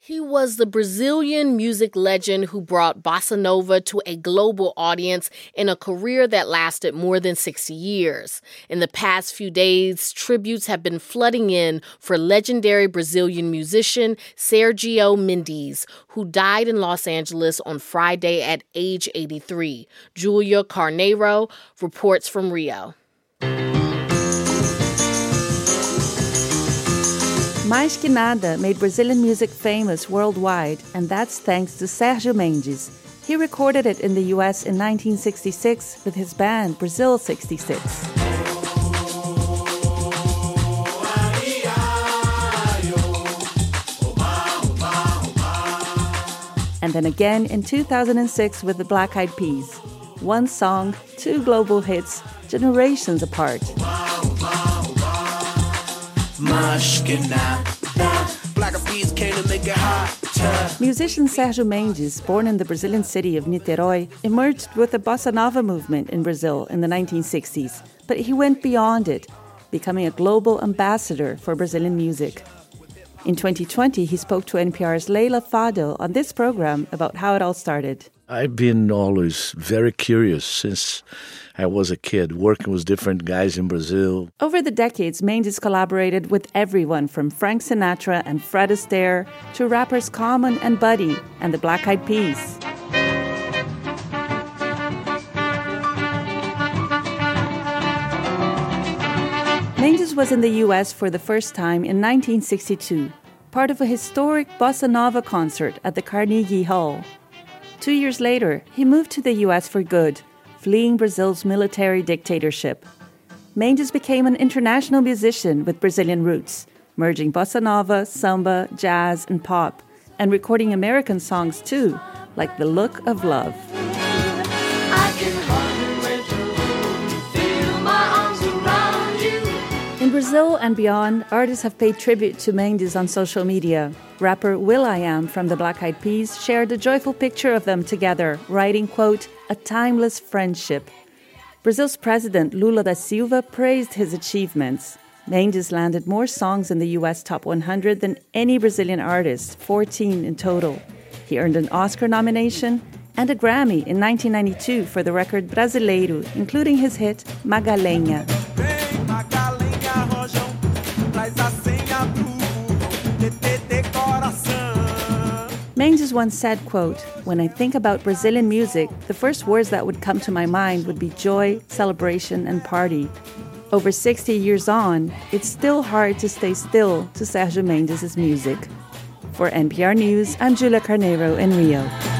He was the Brazilian music legend who brought bossa nova to a global audience in a career that lasted more than 60 years. In the past few days, tributes have been flooding in for legendary Brazilian musician Sergio Mendes, who died in Los Angeles on Friday at age 83. Julia Carneiro reports from Rio. Mais Que Nada made Brazilian music famous worldwide, and that's thanks to Sergio Mendes. He recorded it in the US in 1966 with his band Brazil 66. And then again in 2006 with the Black Eyed Peas. One song, two global hits, generations apart. Musician Sergio Mendes, born in the Brazilian city of Niterói, emerged with the bossa nova movement in Brazil in the 1960s, but he went beyond it, becoming a global ambassador for Brazilian music. In 2020, he spoke to NPR's Leila Fadel on this program about how it all started. I've been always very curious since I was a kid, working with different guys in Brazil. Over the decades, Mendes collaborated with everyone from Frank Sinatra and Fred Astaire to rappers Common and Buddy and the Black Eyed Peas. Mendes was in the U.S. for the first time in 1962, part of a historic bossa nova concert at the Carnegie Hall. 2 years later, he moved to the U.S. for good, fleeing Brazil's military dictatorship. Mendes became an international musician with Brazilian roots, merging bossa nova, samba, jazz, and pop, and recording American songs too, like The Look of Love. In Brazil and beyond, artists have paid tribute to Mendes on social media. Rapper will.i.am from the Black Eyed Peas shared a joyful picture of them together, writing, quote, "A timeless friendship." Brazil's president, Lula da Silva, praised his achievements. Mendes landed more songs in the U.S. Top 100 than any Brazilian artist, 14 in total. He earned an Oscar nomination and a Grammy in 1992 for the record Brasileiro, including his hit Magalenha. Mendes once said, quote, "When I think about Brazilian music, the first words that would come to my mind would be joy, celebration, and party." Over 60 years on, it's still hard to stay still to Sergio Mendes' music. For NPR News, I'm Julia Carneiro in Rio.